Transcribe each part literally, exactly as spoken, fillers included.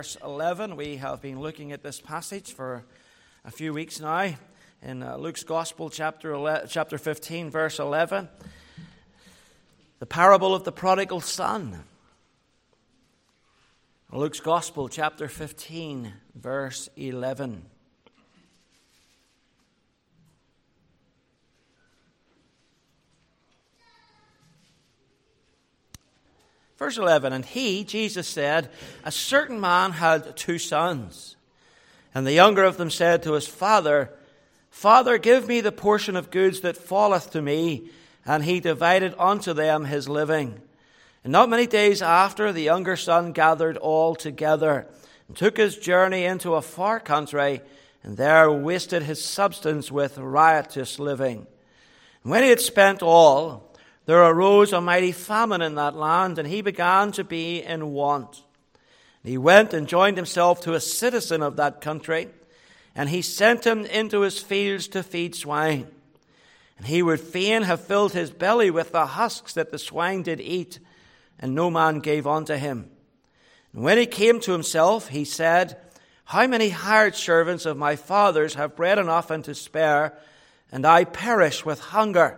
Verse eleven, we have been looking at this passage for a few weeks now in uh, Luke's Gospel, chapter eleven, chapter fifteen, verse eleven. The parable of the prodigal son. Luke's Gospel, chapter fifteen, verse eleven. Verse eleven, and he, Jesus said, a certain man had two sons. And the younger of them said to his father, Father, give me the portion of goods that falleth to me. And he divided unto them his living. And not many days after, the younger son gathered all together, and took his journey into a far country, and there wasted his substance with riotous living. And when he had spent all, there arose a mighty famine in that land, and he began to be in want. He went and joined himself to a citizen of that country, and he sent him into his fields to feed swine. And he would fain have filled his belly with the husks that the swine did eat, and no man gave unto him. And when he came to himself, he said, How many hired servants of my father's have bread enough and to spare, and I perish with hunger?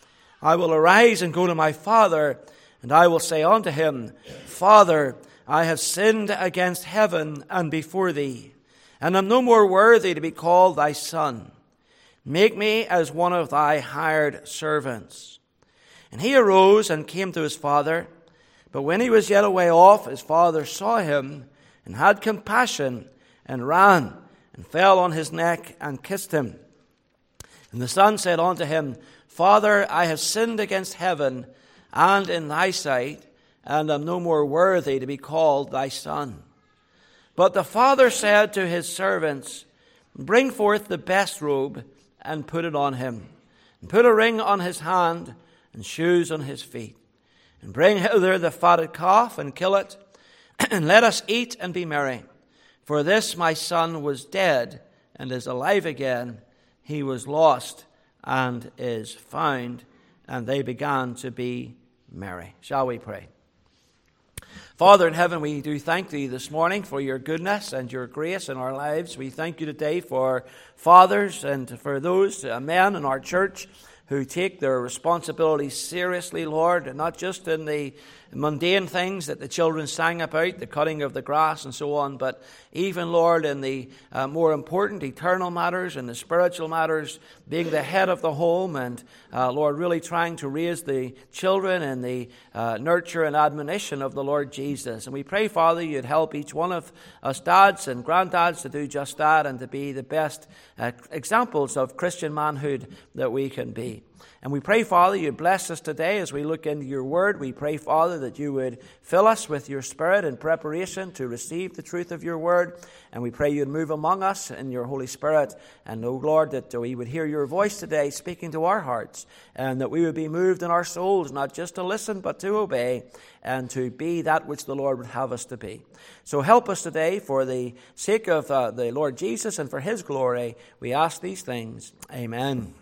I will arise and go to my father, and I will say unto him, Father, I have sinned against heaven and before thee, and am no more worthy to be called thy son. Make me as one of thy hired servants. And he arose and came to his father. But when he was yet a way off, his father saw him, and had compassion, and ran, and fell on his neck, and kissed him. And the son said unto him, Father, I have sinned against heaven and in thy sight, and am no more worthy to be called thy son. But the father said to his servants, Bring forth the best robe, and put it on him, and put a ring on his hand, and shoes on his feet. And bring hither the fatted calf, and kill it, and let us eat and be merry. For this my son was dead, and is alive again. He was lost, and is found. And they began to be merry. Shall we pray? Father in heaven, we do thank thee this morning for your goodness and your grace in our lives. We thank you today for fathers and for those uh, men in our church who take their responsibilities seriously, Lord, and not just in the mundane things that the children sang about, the cutting of the grass and so on, but even, Lord, in the uh, more important eternal matters and the spiritual matters, being the head of the home and, uh, Lord, really trying to raise the children in the uh, nurture and admonition of the Lord Jesus. And we pray, Father, you'd help each one of us dads and granddads to do just that and to be the best uh, examples of Christian manhood that we can be. And we pray, Father, you bless us today as we look into your word. We pray, Father, that you would fill us with your spirit in preparation to receive the truth of your word. And we pray you'd move among us in your Holy Spirit. And, oh Lord, that we would hear your voice today speaking to our hearts. And that we would be moved in our souls, not just to listen, but to obey. And to be that which the Lord would have us to be. So help us today for the sake of uh, the Lord Jesus and for his glory. We ask these things. Amen.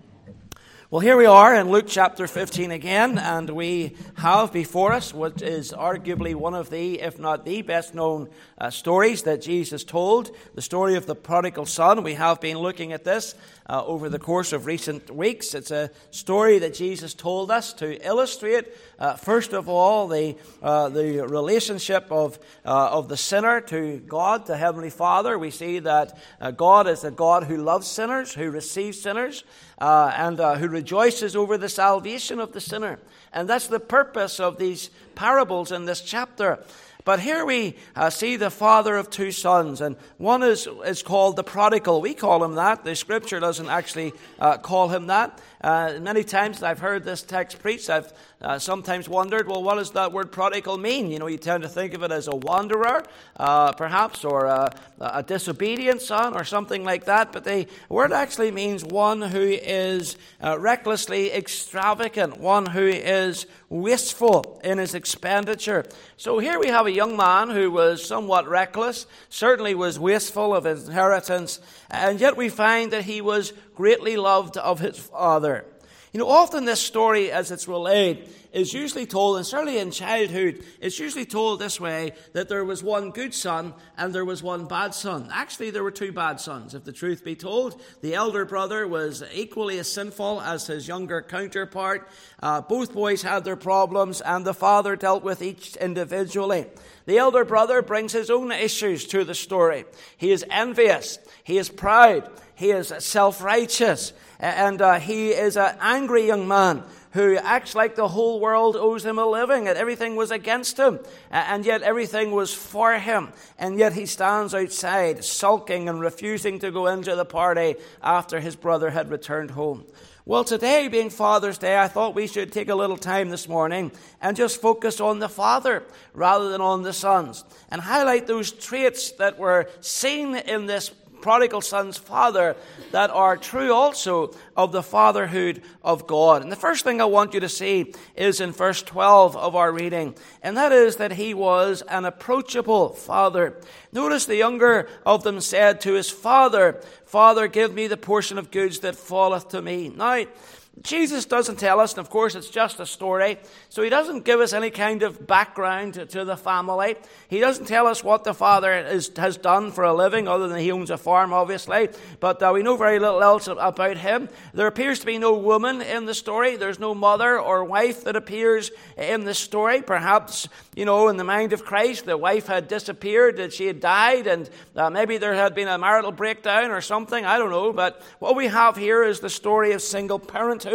Well, here we are in Luke chapter fifteen again, and we have before us what is arguably one of the, if not the best known uh, stories that Jesus told, the story of the prodigal son. We have been looking at this uh, over the course of recent weeks. It's a story that Jesus told us to illustrate, uh, first of all, the uh, the relationship of uh, of the sinner to God, to Heavenly Father. We see that uh, God is a God who loves sinners, who receives sinners, Uh, and uh, who rejoices over the salvation of the sinner. And that's the purpose of these parables in this chapter. But here we uh, see the father of two sons, and one is, is called the prodigal. We call him that. The scripture doesn't actually uh, call him that. Uh, many times I've heard this text preached, I've uh, sometimes wondered, well, what does that word prodigal mean? You know, you tend to think of it as a wanderer, uh, perhaps, or a, a disobedient son, or something like that. But the word actually means one who is uh, recklessly extravagant, one who is wasteful in his expenditure. So here we have a young man who was somewhat reckless, certainly was wasteful of his inheritance, and yet we find that he was greatly loved of his father. You know, often this story, as it's relayed, is usually told, and certainly in childhood, it's usually told this way, that there was one good son and there was one bad son. Actually, there were two bad sons, if the truth be told. The elder brother was equally as sinful as his younger counterpart. Uh, both boys had their problems, and the father dealt with each individually. The elder brother brings his own issues to the story. He is envious. He is proud. He is self-righteous. And uh, he is an angry young man who acts like the whole world owes him a living, and everything was against him, and yet everything was for him. And yet he stands outside, sulking and refusing to go into the party after his brother had returned home. Well, today, being Father's Day, I thought we should take a little time this morning and just focus on the father rather than on the sons, and highlight those traits that were seen in this prodigal son's father that are true also of the fatherhood of God. And the first thing I want you to see is in verse twelve of our reading, and that is that he was an approachable father. Notice the younger of them said to his father, "Father, give me the portion of goods that falleth to me." Now, Jesus doesn't tell us, and of course it's just a story, so he doesn't give us any kind of background to, to the family. He doesn't tell us what the father is, has done for a living, other than he owns a farm, obviously, but uh, we know very little else about him. There appears to be no woman in the story. There's no mother or wife that appears in the story. Perhaps, you know, in the mind of Christ, the wife had disappeared, that she had died, and uh, maybe there had been a marital breakdown or something, I don't know, but what we have here is the story of single parenthood.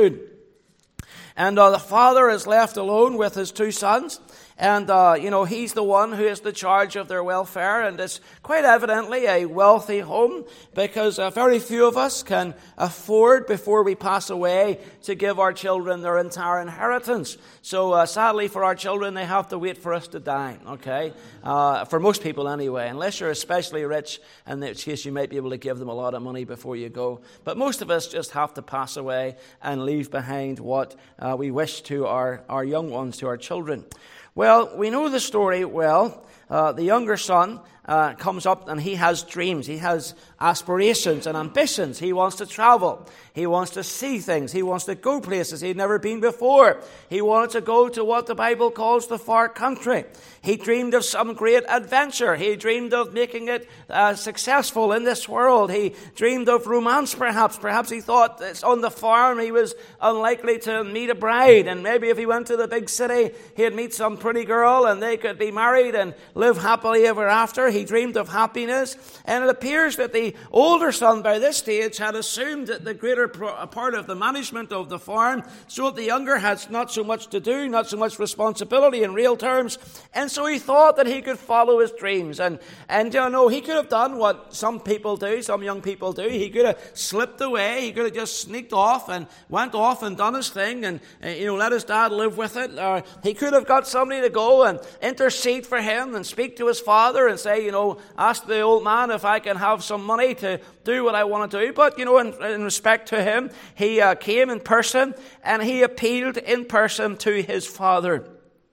And uh, the father is left alone with his two sons. And, uh, you know, he's the one who is the charge of their welfare. And it's quite evidently a wealthy home, because uh, very few of us can afford, before we pass away, to give our children their entire inheritance. So uh, sadly for our children, they have to wait for us to die, okay? Uh, for most people anyway, unless you're especially rich, in which case you might be able to give them a lot of money before you go. But most of us just have to pass away and leave behind what uh, we wish to our, our young ones, to our children. Well, we know the story well. Uh, the younger son uh, comes up and he has dreams. He has aspirations and ambitions. He wants to travel. He wants to see things. He wants to go places he'd never been before. He wanted to go to what the Bible calls the far country. He dreamed of some great adventure. He dreamed of making it uh, successful in this world. He dreamed of romance, perhaps. Perhaps he thought it's on the farm he was unlikely to meet a bride. And maybe if he went to the big city, he'd meet some pretty girl and they could be married and live happily ever after. He dreamed of happiness. And it appears that the older son by this stage had assumed that the greater part of the management of the farm, so that the younger had not so much to do, not so much responsibility in real terms. And so he thought that he could follow his dreams. And, and you know, he could have done what some people do, some young people do. He could have slipped away. He could have just sneaked off and went off and done his thing and, uh, you know, let his dad live with it. Or he could have got somebody to go and intercede for him and speak to his father and say, you know, ask the old man if I can have some money to do what I want to do. But, you know, in, in respect to him, he uh, came in person and he appealed in person to his father.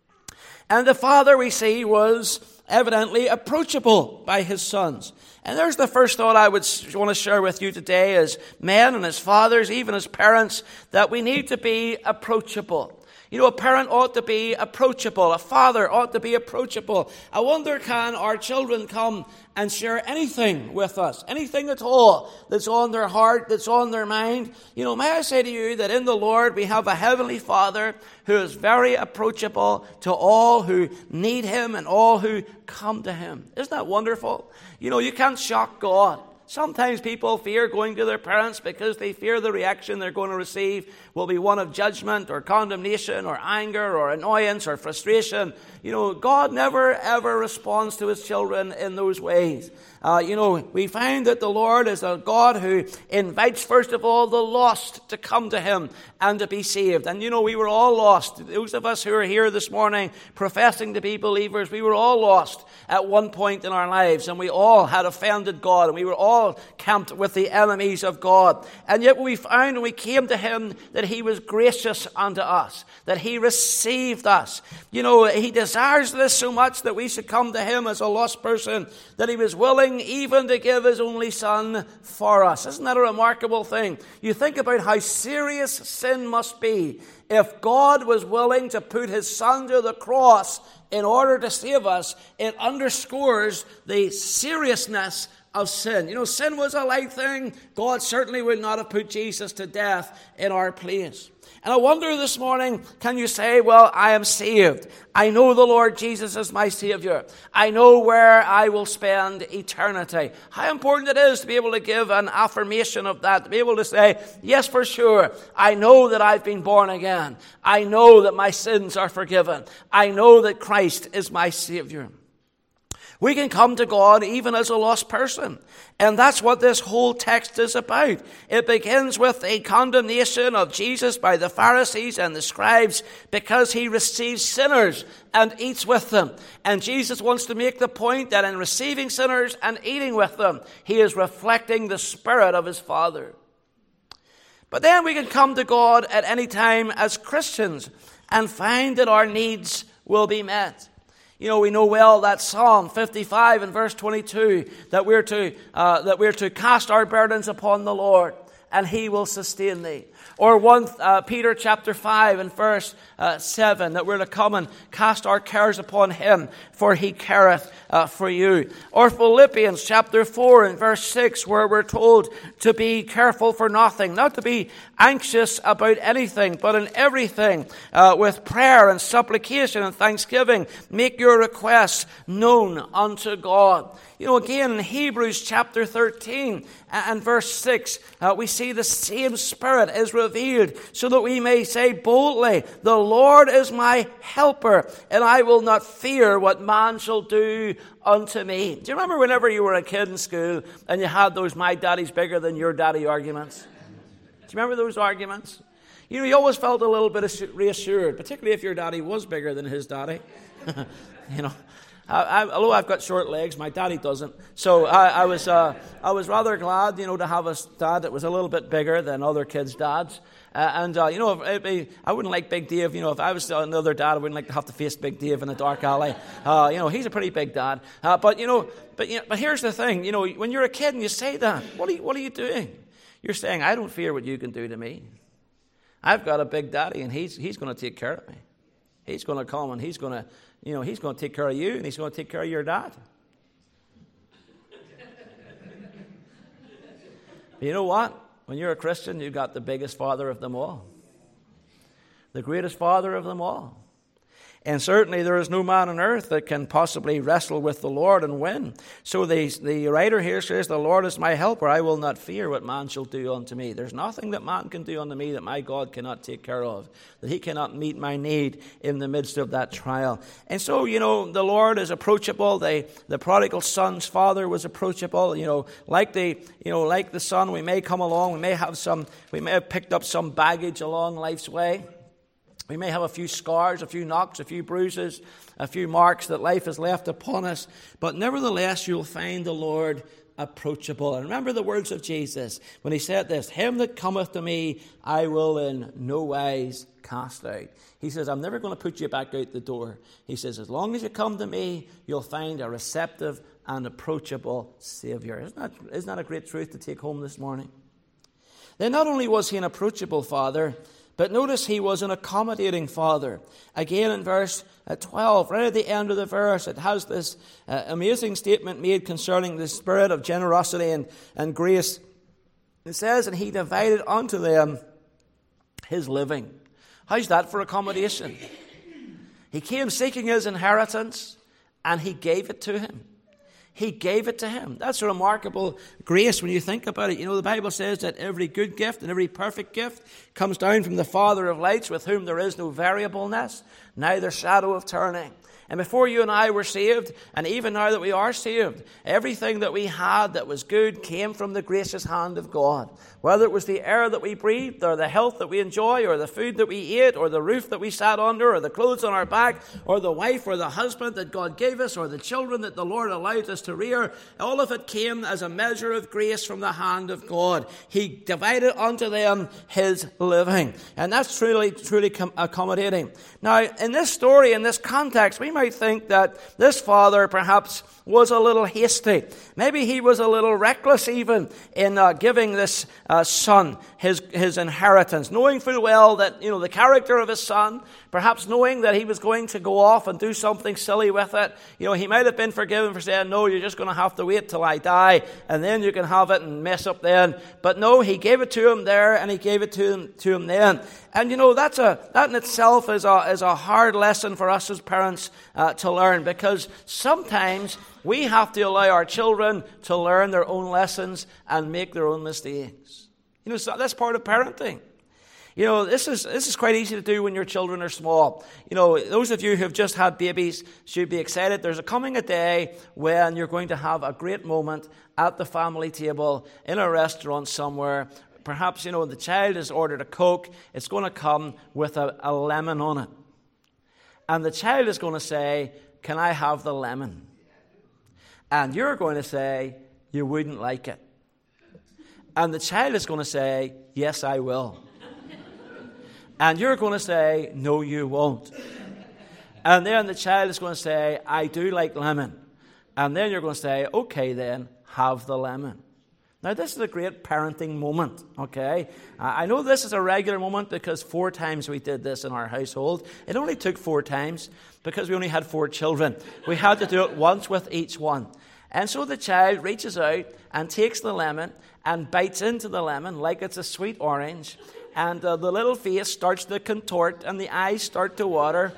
And the father, we see, was evidently approachable by his sons. And there's the first thought I would want to share with you today as men and as fathers, even as parents, that we need to be approachable. You know, a parent ought to be approachable. A father ought to be approachable. I wonder, can our children come and share anything with us? Anything at all that's on their heart, that's on their mind? You know, may I say to you that in the Lord we have a heavenly Father who is very approachable to all who need Him and all who come to Him. Isn't that wonderful? You know, you can't shock God. Sometimes people fear going to their parents because they fear the reaction they're going to receive will be one of judgment or condemnation or anger or annoyance or frustration. You know, God never ever responds to His children in those ways. Uh, you know, we find that the Lord is a God who invites, first of all, the lost to come to Him and to be saved. And, you know, we were all lost. Those of us who are here this morning professing to be believers, we were all lost at one point in our lives. And we all had offended God. And we were all all camped with the enemies of God. And yet we found when we came to him that he was gracious unto us, that he received us. You know, he desires this so much that we should come to him as a lost person, that he was willing even to give his only son for us. Isn't that a remarkable thing? You think about how serious sin must be if God was willing to put his son to the cross in order to save us. It underscores the seriousness of sin. You know, sin was a light thing. God certainly would not have put Jesus to death in our place. And I wonder this morning, can you say, well, I am saved. I know the Lord Jesus is my Savior. I know where I will spend eternity. How important it is to be able to give an affirmation of that, to be able to say, yes, for sure, I know that I've been born again. I know that my sins are forgiven. I know that Christ is my Savior. We can come to God even as a lost person. And that's what this whole text is about. It begins with a condemnation of Jesus by the Pharisees and the scribes because he receives sinners and eats with them. And Jesus wants to make the point that in receiving sinners and eating with them, he is reflecting the Spirit of his Father. But then we can come to God at any time as Christians and find that our needs will be met. You know, we know well that Psalm fifty-five and verse twenty-two, that we're to uh, that we're to cast our burdens upon the Lord, and he will sustain thee. Or one uh, Peter chapter five and verse uh, seven, that we're to come and cast our cares upon him, for he careth uh, for you. Or Philippians chapter four and verse six, where we're told to be careful for nothing, not to be anxious about anything, but in everything, uh, with prayer and supplication and thanksgiving, make your requests known unto God. You know, again, in Hebrews chapter thirteen and verse six, uh, we see the same Spirit is revealed, so that we may say boldly, the Lord is my helper, and I will not fear what man shall do unto me. Do you remember whenever you were a kid in school and you had those my daddy's bigger than your daddy arguments? Do you remember those arguments? You know, you always felt a little bit reassured, particularly if your daddy was bigger than his daddy. You know, I, I, although I've got short legs, my daddy doesn't. So I, I was uh, I was rather glad, you know, to have a dad that was a little bit bigger than other kids' dads. Uh, and, uh, you know, it'd be, I wouldn't like Big Dave. You know, if I was another dad, I wouldn't like to have to face Big Dave in a dark alley. Uh, you know, he's a pretty big dad. Uh, but, you know, but, you know, but here's the thing. You know, when you're a kid and you say that, what are you, what are you doing? You're saying, I don't fear what you can do to me. I've got a big daddy, and he's he's going to take care of me. He's going to come, and he's going to, you know, he's going to take care of you, and he's going to take care of your dad. But you know what? When you're a Christian, you've got the biggest father of them all. The greatest father of them all. And certainly there is no man on earth that can possibly wrestle with the Lord and win. So the, the writer here says, the Lord is my helper. I will not fear what man shall do unto me. There's nothing that man can do unto me that my God cannot take care of, that he cannot meet my need in the midst of that trial. And so, you know, the Lord is approachable. The, the prodigal son's father was approachable. You know, like the, you know, like the son, we may come along, we may have some, we may have picked up some baggage along life's way. We may have a few scars, a few knocks, a few bruises, a few marks that life has left upon us. But nevertheless, you'll find the Lord approachable. And remember the words of Jesus when he said this, him that cometh to me, I will in no wise cast out. He says, I'm never going to put you back out the door. He says, as long as you come to me, you'll find a receptive and approachable Savior. Isn't that, isn't that a great truth to take home this morning? Then not only was he an approachable Father, but notice he was an accommodating Father. Again in verse twelve, right at the end of the verse, it has this uh, amazing statement made concerning the spirit of generosity and, and grace. It says, and he divided unto them his living. How's that for accommodation? He came seeking his inheritance, and he gave it to him. He gave it to him. That's a remarkable grace when you think about it. You know, the Bible says that every good gift and every perfect gift comes down from the Father of lights, with whom there is no variableness, neither shadow of turning. And before you and I were saved, and even now that we are saved, everything that we had that was good came from the gracious hand of God. Whether it was the air that we breathed, or the health that we enjoy, or the food that we ate, or the roof that we sat under, or the clothes on our back, or the wife or the husband that God gave us, or the children that the Lord allowed us to rear, all of it came as a measure of grace from the hand of God. He divided unto them his living. And that's truly, truly accommodating. Now, in this story, in this context, we might think that this father perhaps was a little hasty. Maybe he was a little reckless even in uh, giving this uh, son his his inheritance, knowing full well that, you know, the character of his son, perhaps knowing that he was going to go off and do something silly with it. You know, he might have been forgiven for saying, no, you're just going to have to wait till I die, and then you can have it and mess up then. But no, he gave it to him there, and he gave it to him to him then. And you know, that's a that in itself is a is a hard lesson for us as parents uh, to learn, because sometimes we have to allow our children to learn their own lessons and make their own mistakes. You know, so that's part of parenting. You know, this is this is quite easy to do when your children are small. You know, those of you who have just had babies should be excited. There's a coming a day when you're going to have a great moment at the family table in a restaurant somewhere. Perhaps, you know, the child has ordered a Coke. It's going to come with a, a lemon on it. And the child is going to say, can I have the lemon? And you're going to say, you wouldn't like it. And the child is going to say, yes, I will. And you're going to say, no, you won't. And then the child is going to say, I do like lemon. And then you're going to say, okay, then, have the lemon. Now, this is a great parenting moment, okay? I know this is a regular moment because four times we did this in our household. It only took four times because we only had four children. We had to do it once with each one. And so the child reaches out and takes the lemon and bites into the lemon like it's a sweet orange. And uh, the little face starts to contort and the eyes start to water.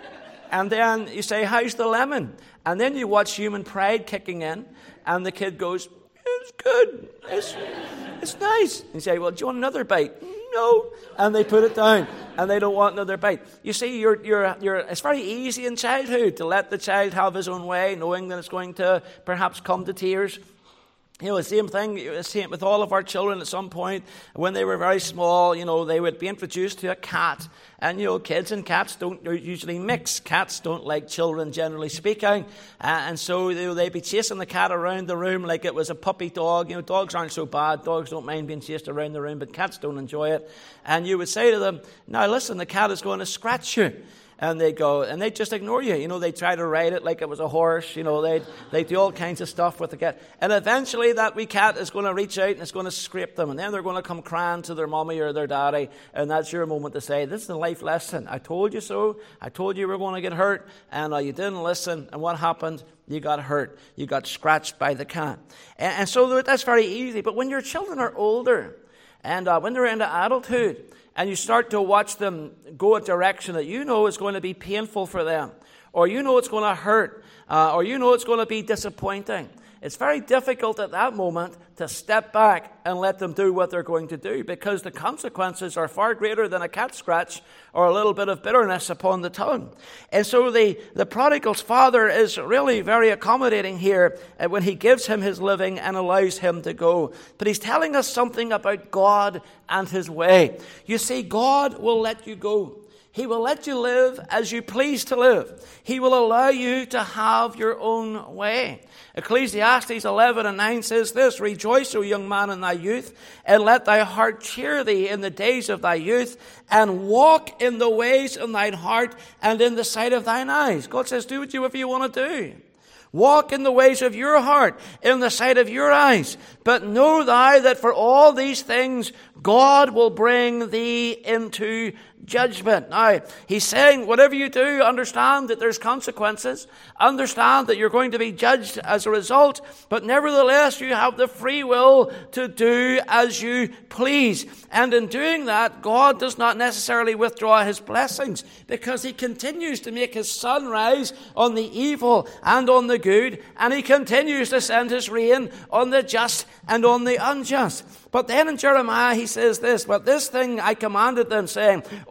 And then you say, how's the lemon? And then you watch human pride kicking in. And the kid goes, it's good. It's, it's nice. And you say, well, do you want another bite? No. And they put it down. And they don't want another bite. You see, you're, you're, you're, it's very easy in childhood to let the child have his own way, knowing that it's going to perhaps come to tears. You know, the same thing, same with all of our children at some point. When they were very small, you know, they would be introduced to a cat. And, you know, kids and cats don't usually mix. Cats don't like children, generally speaking. Uh, and so you know, they'd be chasing the cat around the room like it was a puppy dog. You know, dogs aren't so bad. Dogs don't mind being chased around the room, but cats don't enjoy it. And you would say to them, now listen, the cat is going to scratch you. And they go, and they just ignore you. You know, they try to ride it like it was a horse. You know, they they do all kinds of stuff with the cat. And eventually that wee cat is going to reach out and it's going to scrape them. And then they're going to come crying to their mommy or their daddy. And that's your moment to say, this is a life lesson. I told you so. I told you you were going to get hurt. And uh, you didn't listen. And what happened? You got hurt. You got scratched by the cat. And, and so that's very easy. But when your children are older and uh, when they're into adulthood, and you start to watch them go a direction that you know is going to be painful for them, or you know it's going to hurt, uh, or you know it's going to be disappointing, it's very difficult at that moment to step back and let them do what they're going to do, because the consequences are far greater than a cat scratch or a little bit of bitterness upon the tongue. And so the, the prodigal's father is really very accommodating here when he gives him his living and allows him to go. But he's telling us something about God and his way. You see, God will let you go. He will let you live as you please to live. He will allow you to have your own way. Ecclesiastes eleven and nine says this, rejoice, O young man, in thy youth, and let thy heart cheer thee in the days of thy youth, and walk in the ways of thine heart and in the sight of thine eyes. God says, do what you, whatever you want to do. Walk in the ways of your heart, in the sight of your eyes. But know thou that for all these things God will bring thee into judgment. Now, he's saying, whatever you do, understand that there's consequences. Understand that you're going to be judged as a result. But nevertheless, you have the free will to do as you please. And in doing that, God does not necessarily withdraw his blessings, because he continues to make his sun rise on the evil and on the good. And he continues to send his rain on the just and on the unjust. But then in Jeremiah he says this, but this thing I commanded them, saying, O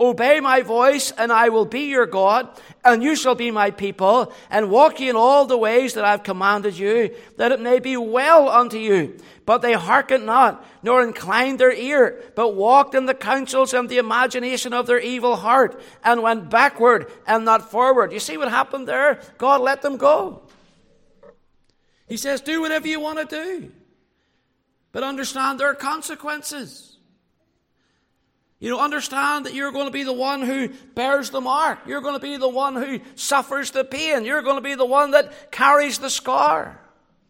Obey my voice, and I will be your God, and you shall be my people, and walk ye in all the ways that I have commanded you, that it may be well unto you. But they hearkened not, nor inclined their ear, but walked in the counsels and the imagination of their evil heart, and went backward and not forward. You see what happened there? God let them go. He says, do whatever you want to do, but understand there are consequences. You know, understand that you're going to be the one who bears the mark. You're going to be the one who suffers the pain. You're going to be the one that carries the scar.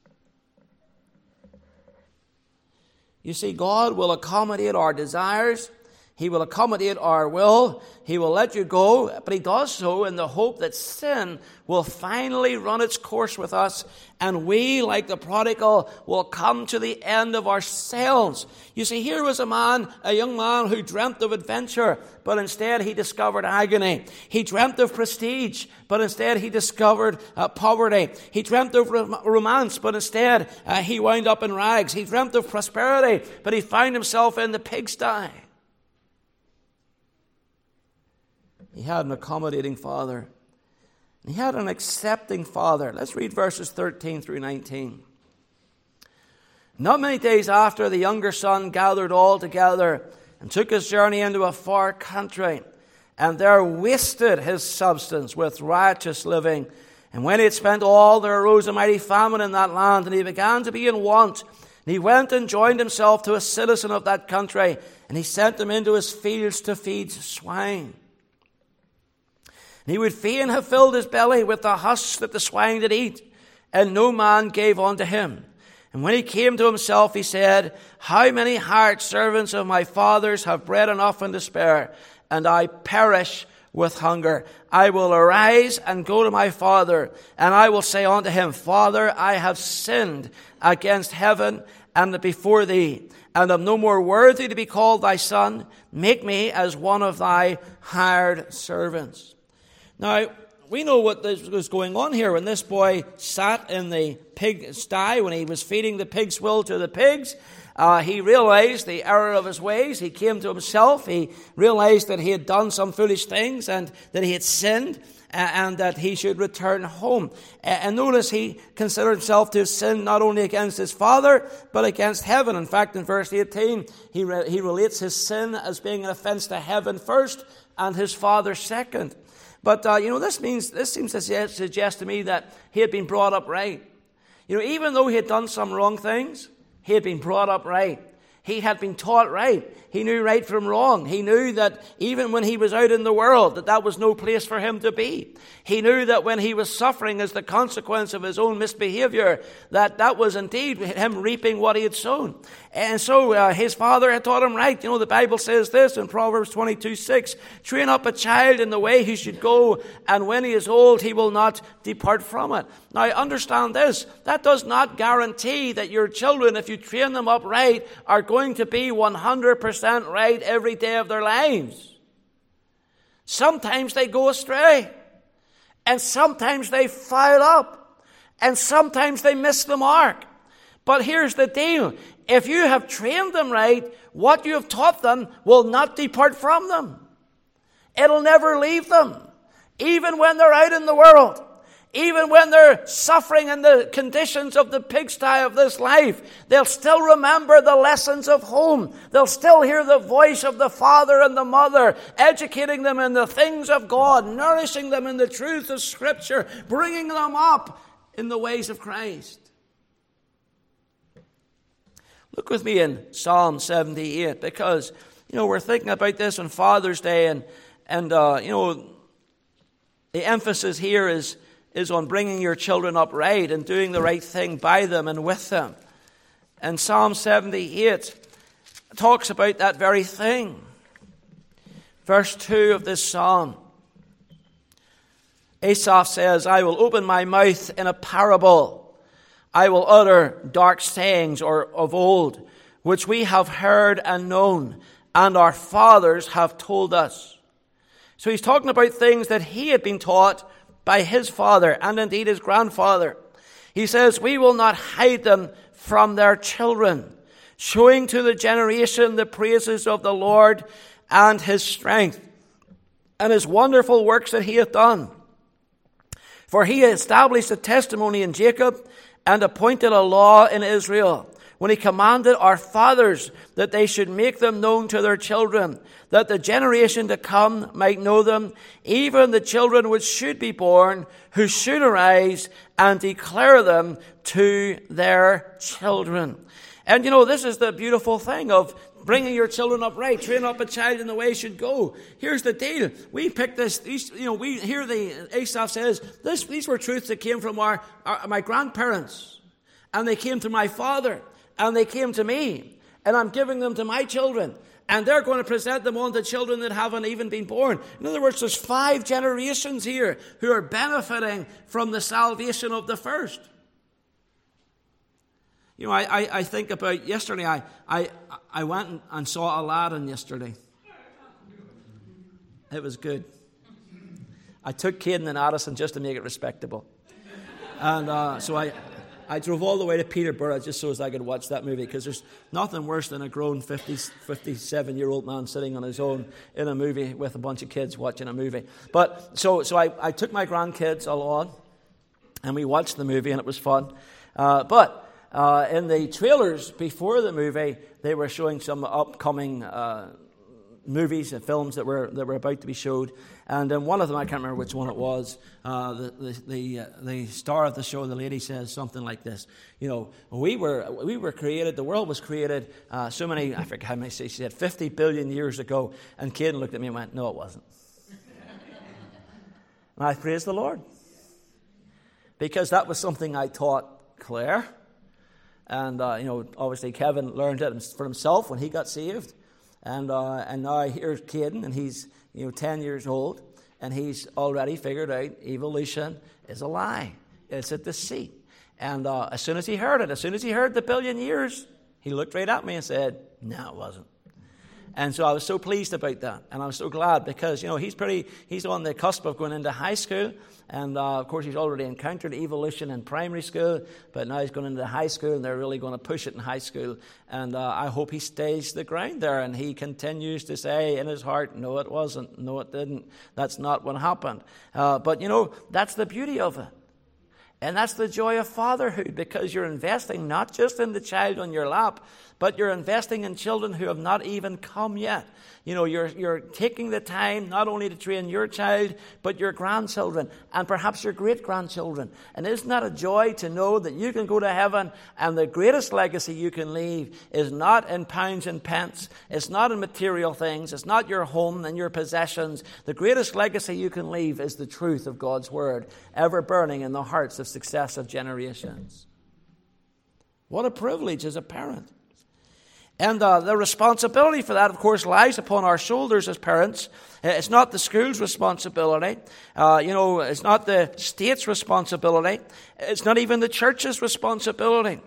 You see, God will accommodate our desires. He will accommodate our will. He will let you go, but he does so in the hope that sin will finally run its course with us, and we, like the prodigal, will come to the end of ourselves. You see, here was a man, a young man who dreamt of adventure, but instead he discovered agony. He dreamt of prestige, but instead he discovered uh, poverty. He dreamt of rom- romance, but instead uh, he wound up in rags. He dreamt of prosperity, but he found himself in the pigsty. He had an accommodating father. He had an accepting father. Let's read verses thirteen through nineteen. Not many days after, the younger son gathered all together and took his journey into a far country, and there wasted his substance with riotous living. And when he had spent all, there arose a mighty famine in that land, and he began to be in want. And he went and joined himself to a citizen of that country, and he sent him into his fields to feed swine. And he would fain have filled his belly with the husk that the swine did eat, and no man gave unto him. And when he came to himself, he said, how many hired servants of my father's have bread enough and to spare, and I perish with hunger. I will arise and go to my father, and I will say unto him, Father, I have sinned against heaven and before thee, and am no more worthy to be called thy son. Make me as one of thy hired servants. Now, we know what was going on here when this boy sat in the pig sty, when he was feeding the pig's will to the pigs. Uh, he realized the error of his ways. He came to himself. He realized that he had done some foolish things and that he had sinned, and that he should return home. And notice he considered himself to have sinned not only against his father, but against heaven. In fact, in verse eighteen, he, re- he relates his sin as being an offense to heaven first and his father second. But, uh, you know, this means, this seems to suggest to me that he had been brought up right. You know, even though he had done some wrong things, he had been brought up right. He had been taught right. He knew right from wrong. He knew that even when he was out in the world, that that was no place for him to be. He knew that when he was suffering as the consequence of his own misbehavior, that that was indeed him reaping what he had sown. And so uh, his father had taught him right. You know, the Bible says this in Proverbs twenty-two six, train up a child in the way he should go, and when he is old, he will not depart from it. Now, understand this. That does not guarantee that your children, if you train them up right, are going to be one hundred percent right every day of their lives. Sometimes they go astray. And sometimes they foul up. And sometimes they miss the mark. But here's the deal. If you have trained them right, what you have taught them will not depart from them. It'll never leave them. Even when they're out in the world. Even when they're suffering in the conditions of the pigsty of this life, they'll still remember the lessons of home. They'll still hear the voice of the father and the mother, educating them in the things of God, nourishing them in the truth of Scripture, bringing them up in the ways of Christ. Look with me in Psalm seventy-eight, because, you know, we're thinking about this on Father's Day, and, and uh, you know, the emphasis here is is on bringing your children up right and doing the right thing by them and with them. And Psalm seventy-eight talks about that very thing. Verse two of this psalm. Asaph says, I will open my mouth in a parable. I will utter dark sayings or of old, which we have heard and known, and our fathers have told us. So he's talking about things that he had been taught by his father and indeed his grandfather. He says, we will not hide them from their children, showing to the generation the praises of the Lord and his strength, and his wonderful works that he hath done. For he established a testimony in Jacob, and appointed a law in Israel, when he commanded our fathers that they should make them known to their children, that the generation to come might know them, even the children which should be born, who should arise and declare them to their children. And you know, this is the beautiful thing of bringing your children up right, train up a child in the way he should go. Here's the deal. We picked this, these, you know, we hear the, Asaph says, this, these were truths that came from our, our my grandparents. And they came to my father. And they came to me. And I'm giving them to my children. And they're going to present them on to children that haven't even been born. In other words, there's five generations here who are benefiting from the salvation of the first. You know, I, I, I think about yesterday, I, I, I went and saw Aladdin yesterday. It was good. I took Caden and Addison just to make it respectable. And uh, so I I drove all the way to Peterborough just so as I could watch that movie, because there's nothing worse than a grown fifty, fifty-seven-year-old man sitting on his own in a movie with a bunch of kids watching a movie. But so so I, I took my grandkids along, and we watched the movie, and it was fun. Uh, but Uh, in the trailers before the movie, they were showing some upcoming uh, movies and films that were that were about to be showed. And in one of them, I can't remember which one it was, uh, the the the, uh, the star of the show, the lady, says something like this: "You know, we were we were created. The world was created uh, so many. I forget how many. She said fifty billion years ago." And Caden looked at me and went, "No, it wasn't." And I praised the Lord, because that was something I taught Claire. And, uh, you know, obviously Kevin learned it for himself when he got saved. And uh, and now here's Caden, and he's, you know, ten years old. And he's already figured out evolution is a lie. It's a deceit. And uh, as soon as he heard it, as soon as he heard the billion years, he looked right at me and said, "No, it wasn't." And so I was so pleased about that. And I was so glad, because, you know, he's pretty, he's on the cusp of going into high school. And, uh, of course, he's already encountered evolution in primary school. But now he's going into high school, and they're really going to push it in high school. And uh, I hope he stays the ground there, and he continues to say in his heart, "No, it wasn't. No, it didn't. That's not what happened." Uh, but, you know, that's the beauty of it. And that's the joy of fatherhood, because you're investing not just in the child on your lap, but you're investing in children who have not even come yet. You know, you're you're taking the time not only to train your child, but your grandchildren, and perhaps your great-grandchildren. And isn't that a joy to know that you can go to heaven, and the greatest legacy you can leave is not in pounds and pence, it's not in material things, it's not your home and your possessions. The greatest legacy you can leave is the truth of God's word, ever burning in the hearts of successive generations. What a privilege as a parent. And uh, the responsibility for that, of course, lies upon our shoulders as parents. It's not the school's responsibility. Uh, you know, it's not the state's responsibility. It's not even the church's responsibility.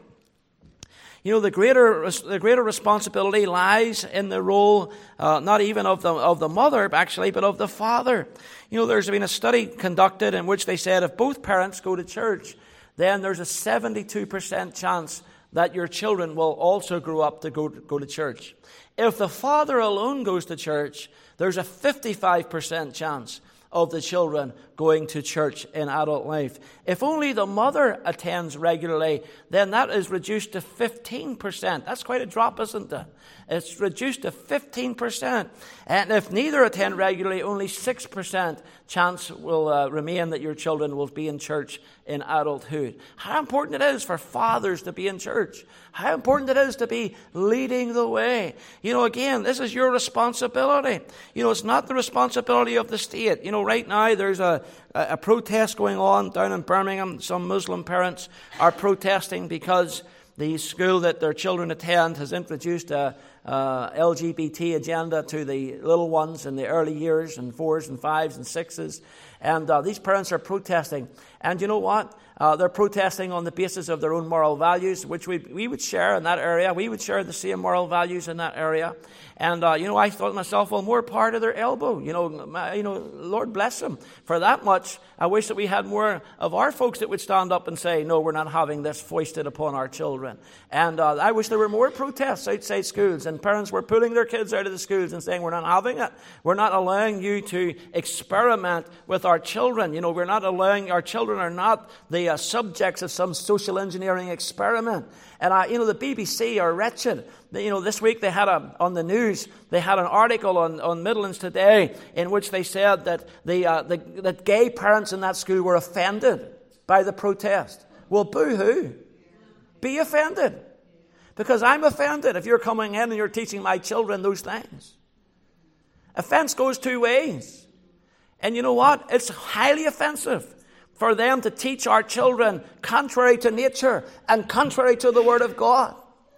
You know, the greater the greater responsibility lies in the role, uh, not even of the of the mother, actually, but of the father. You know, there's been a study conducted in which they said if both parents go to church, then there's a seventy-two percent chance that your children will also grow up to go, go to church. If the father alone goes to church, there's a fifty-five percent chance of the children going to church in adult life. If only the mother attends regularly, then that is reduced to fifteen percent. That's quite a drop, isn't it? It's reduced to fifteen percent. And if neither attend regularly, only six percent chance will uh, remain that your children will be in church in adulthood. How important it is for fathers to be in church. How important it is to be leading the way. You know, again, this is your responsibility. You know, it's not the responsibility of the state. You know, right now there's a, a protest going on down in Birmingham. Some Muslim parents are protesting because the school that their children attend has introduced a uh, L G B T agenda to the little ones in the early years, and fours and fives and sixes. And uh, these parents are protesting. And you know what? Uh, they're protesting on the basis of their own moral values, which we we would share in that area. We would share the same moral values in that area. And, uh, you know, I thought to myself, well, more power to their elbow. You know, my, you know, Lord bless them for that much. I wish that we had more of our folks that would stand up and say, no, we're not having this foisted upon our children. And uh, I wish there were more protests outside schools, and parents were pulling their kids out of the schools and saying, we're not having it. We're not allowing you to experiment with our children. You know, we're not allowing, our children are not the uh, subjects of some social engineering experiment. And, uh, you know, the B B C are wretched. You know, this week they had a, on the news, they had an article on, on Midlands Today in which they said that the, uh, the that gay parents in that school were offended by the protest. Well, boo-hoo. Be offended. Because I'm offended if you're coming in and you're teaching my children those things. Offense goes two ways. And you know what? It's highly offensive for them to teach our children contrary to nature and contrary to the Word of God.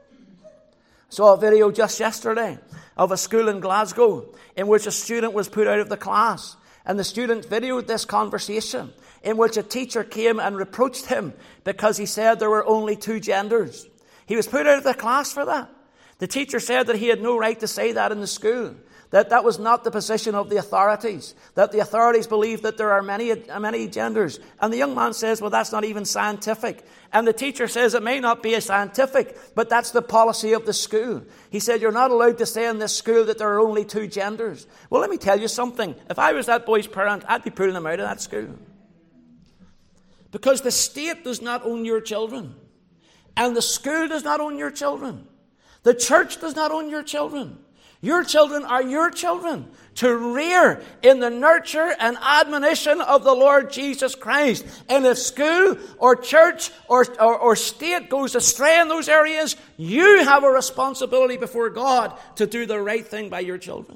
I saw a video just yesterday of a school in Glasgow in which a student was put out of the class. And the student videoed this conversation in which a teacher came and reproached him because he said there were only two genders. He was put out of the class for that. The teacher said that he had no right to say that in the school. That that was not the position of the authorities. That the authorities believe that there are many, many genders. And the young man says, well, that's not even scientific. And the teacher says it may not be scientific, but that's the policy of the school. He said, you're not allowed to say in this school that there are only two genders. Well, let me tell you something. If I was that boy's parent, I'd be pulling him out of that school. Because the state does not own your children. And the school does not own your children. The church does not own your children. Your children are your children to rear in the nurture and admonition of the Lord Jesus Christ. And if school or church or, or, or state goes astray in those areas, you have a responsibility before God to do the right thing by your children.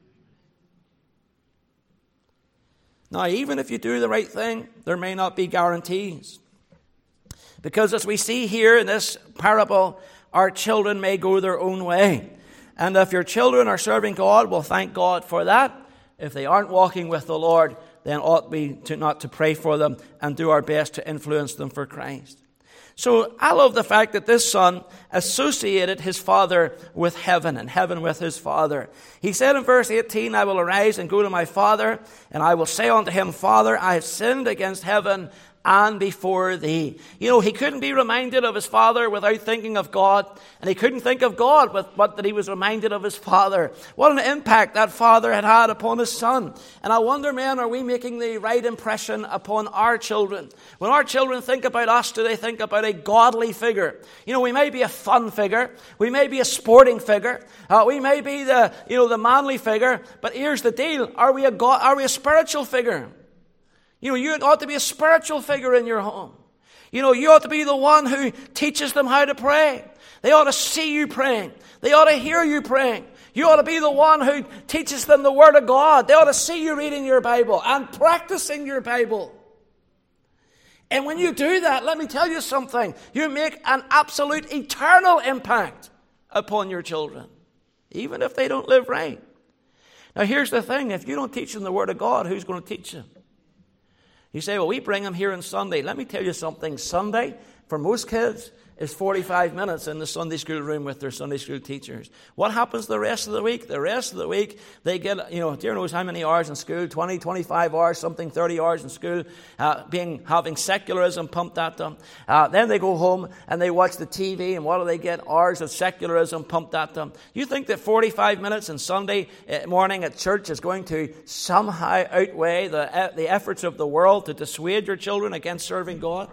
Now, even if you do the right thing, there may not be guarantees. Because as we see here in this parable, our children may go their own way. And if your children are serving God, well, thank God for that. If they aren't walking with the Lord, then ought we to not to pray for them and do our best to influence them for Christ. So I love the fact that this son associated his father with heaven and heaven with his father. He said in verse eighteen, I will arise and go to my father, and I will say unto him, Father, I have sinned against heaven and before thee. You know, he couldn't be reminded of his father without thinking of God. And he couldn't think of God with but that he was reminded of his father. What an impact that father had had upon his son. And I wonder, man, are we making the right impression upon our children? When our children think about us, do they think about a godly figure? You know, we may be a fun figure. We may be a sporting figure. Uh, we may be the, you know, the manly figure. But here's the deal. Are we a God, are we a spiritual figure? You know, you ought to be a spiritual figure in your home. You know, you ought to be the one who teaches them how to pray. They ought to see you praying. They ought to hear you praying. You ought to be the one who teaches them the Word of God. They ought to see you reading your Bible and practicing your Bible. And when you do that, let me tell you something. You make an absolute eternal impact upon your children, even if they don't live right. Now, here's the thing. If you don't teach them the Word of God, who's going to teach them? You say, well, we bring them here on Sunday. Let me tell you something. Sunday, for most kids, is forty-five minutes in the Sunday school room with their Sunday school teachers. What happens the rest of the week? The rest of the week, they get, you know, dear knows how many hours in school, twenty, twenty-five hours, something, thirty hours in school, uh, being having secularism pumped at them. Uh, then they go home and they watch the T V, and what do they get? Hours of secularism pumped at them. You think that forty-five minutes on Sunday morning at church is going to somehow outweigh the, the efforts of the world to dissuade your children against serving God?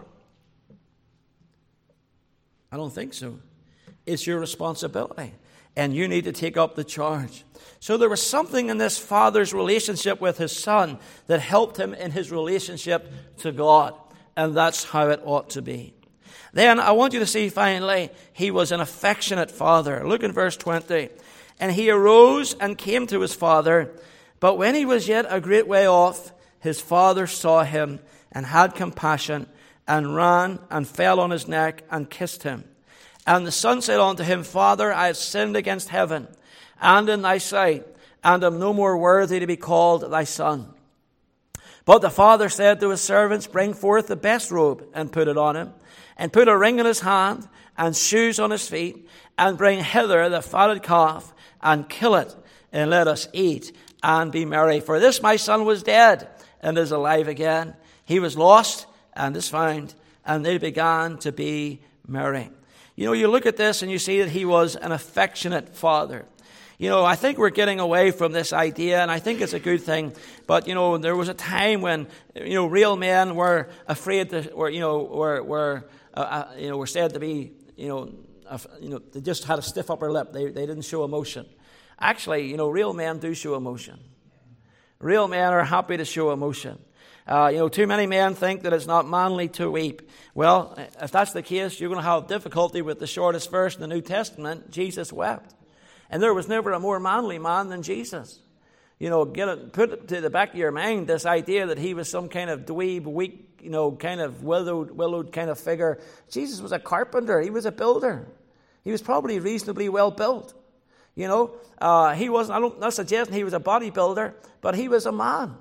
I don't think so. It's your responsibility, and you need to take up the charge. So there was something in this father's relationship with his son that helped him in his relationship to God, and that's how it ought to be. Then I want you to see finally, he was an affectionate father. Look in verse twenty. And he arose and came to his father, but when he was yet a great way off, his father saw him and had compassion, and ran and fell on his neck and kissed him. And the son said unto him, Father, I have sinned against heaven and in thy sight, and am no more worthy to be called thy son. But the father said to his servants, bring forth the best robe and put it on him, and put a ring in his hand and shoes on his feet, and bring hither the fatted calf and kill it, and let us eat and be merry. For this my son was dead and is alive again. He was lost and is found. And they began to be merry. You know, you look at this and you see that he was an affectionate father. You know, I think we're getting away from this idea, and I think it's a good thing. But, you know, there was a time when, you know, real men were afraid to, or, you know, were, were uh, uh, you know, were said to be, you know, uh, you know, they just had a stiff upper lip. They, they didn't show emotion. Actually, you know, real men do show emotion. Real men are happy to show emotion. Uh, you know, too many men think that it's not manly to weep. Well, if that's the case, you're going to have difficulty with the shortest verse in the New Testament. Jesus wept. And there was never a more manly man than Jesus. You know, get it, put it to the back of your mind, this idea that he was some kind of dweeb, weak, you know, kind of willowed, willowed kind of figure. Jesus was a carpenter. He was a builder. He was probably reasonably well built. You know, uh, he wasn't, I'm not suggesting he was a bodybuilder, but he was a man.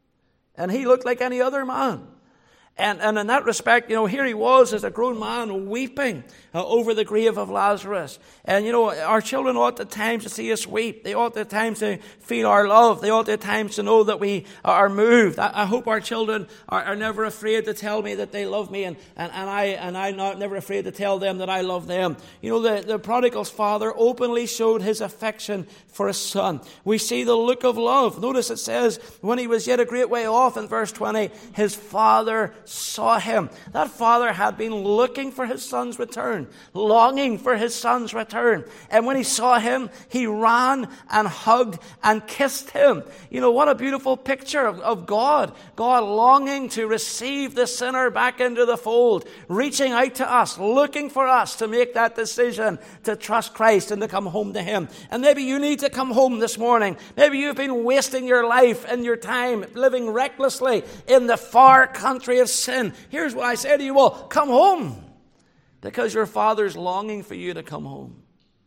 And he looked like any other man. And, and in that respect, you know, here he was as a grown man weeping uh, over the grave of Lazarus. And, you know, our children ought at times to see us weep. They ought at times to feel our love. They ought at times to know that we are moved. I, I hope our children are, are never afraid to tell me that they love me, and, and, and, I, and I'm not never afraid to tell them that I love them. You know, the, the prodigal's father openly showed his affection for his son. We see the look of love. Notice it says, when he was yet a great way off in verse twenty, his father saw him. That father had been looking for his son's return, longing for his son's return. And when he saw him, he ran and hugged and kissed him. You know, what a beautiful picture of, of God. God longing to receive the sinner back into the fold, reaching out to us, looking for us to make that decision to trust Christ and to come home to him. And maybe you need to come home this morning. Maybe you've been wasting your life and your time living recklessly in the far country of sin. Here's what I say to you all: come home, because your Father's longing for you to come home.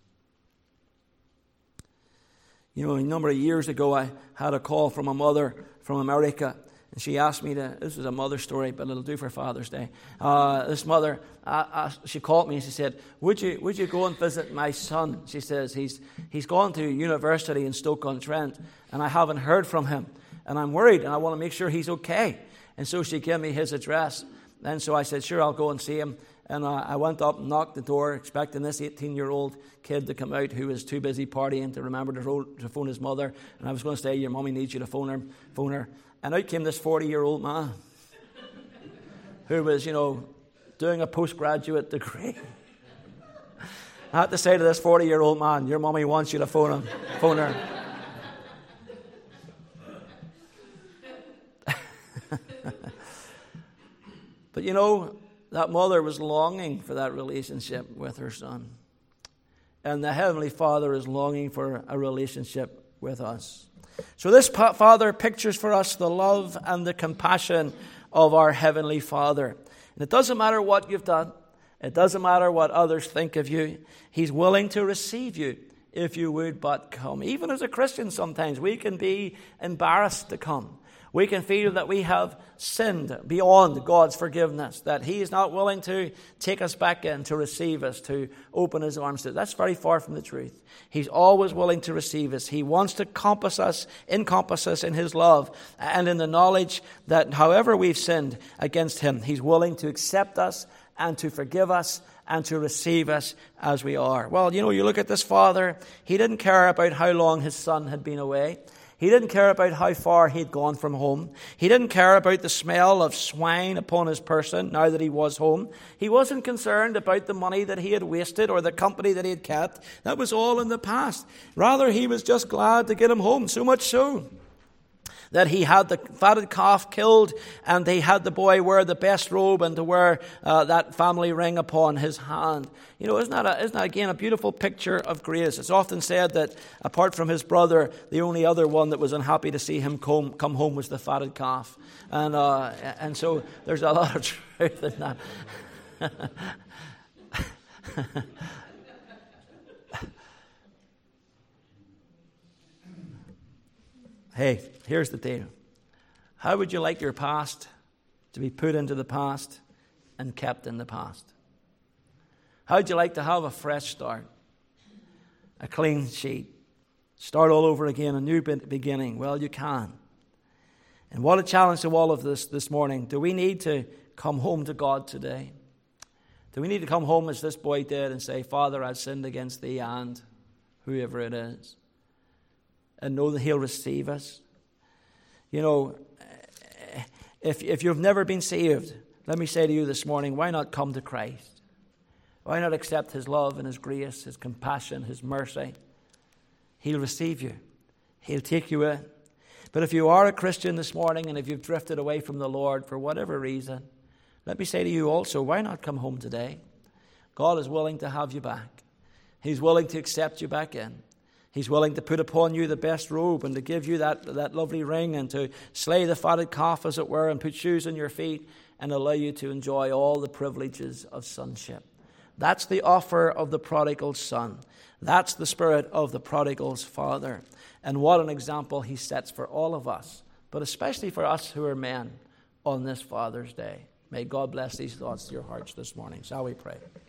You know, a number of years ago, I had a call from a mother from America, and she asked me to, this is a mother story, but it'll do for Father's Day. Uh, this mother, uh, uh, she called me and she said, would you would you go and visit my son? She says, he's he's gone to university in Stoke-on-Trent, and I haven't heard from him, and I'm worried, and I want to make sure he's okay. And so she gave me his address. And so I said, sure, I'll go and see him. And uh, I went up and knocked the door, expecting this eighteen-year-old kid to come out who was too busy partying to remember to, ro- to phone his mother. And I was going to say, your mommy needs you to phone her. Phone her. And out came this forty-year-old man who was, you know, doing a postgraduate degree. I had to say to this forty-year-old man, your mommy wants you to phone him. Phone her. But you know, that mother was longing for that relationship with her son. And the Heavenly Father is longing for a relationship with us. So this Father pictures for us the love and the compassion of our Heavenly Father. And it doesn't matter what you've done. It doesn't matter what others think of you. He's willing to receive you if you would but come. Even as a Christian, sometimes we can be embarrassed to come. We can feel that we have sinned beyond God's forgiveness, that He is not willing to take us back in, to receive us, to open His arms to us. That's very far from the truth. He's always willing to receive us. He wants to compass us, encompass us in His love and in the knowledge that however we've sinned against Him, He's willing to accept us and to forgive us and to receive us as we are. Well, you know, you look at this father, he didn't care about how long his son had been away. He didn't care about how far he'd gone from home. He didn't care about the smell of swine upon his person now that he was home. He wasn't concerned about the money that he had wasted or the company that he had kept. That was all in the past. Rather, he was just glad to get him home, so much so that he had the fatted calf killed and he had the boy wear the best robe and to wear uh, that family ring upon his hand. You know, isn't that, a, isn't that again a beautiful picture of grace? It's often said that apart from his brother, the only other one that was unhappy to see him come, come home was the fatted calf. And, uh, and so there's a lot of truth in that. Hey, here's the deal. How would you like your past to be put into the past and kept in the past? How would you like to have a fresh start? A clean sheet? Start all over again, a new beginning? Well, you can. And what a challenge to all of this this morning. Do we need to come home to God today? Do we need to come home as this boy did and say, Father, I've sinned against thee and whoever it is, and know that he'll receive us? You know, if, if you've never been saved, let me say to you this morning, why not come to Christ? Why not accept his love and his grace, his compassion, his mercy? He'll receive you. He'll take you in. But if you are a Christian this morning and if you've drifted away from the Lord for whatever reason, let me say to you also, why not come home today? God is willing to have you back. He's willing to accept you back in. He's willing to put upon you the best robe and to give you that, that lovely ring and to slay the fatted calf, as it were, and put shoes on your feet and allow you to enjoy all the privileges of sonship. That's the offer of the prodigal son. That's the spirit of the prodigal's father. And what an example he sets for all of us, but especially for us who are men on this Father's Day. May God bless these thoughts to your hearts this morning. Shall we pray?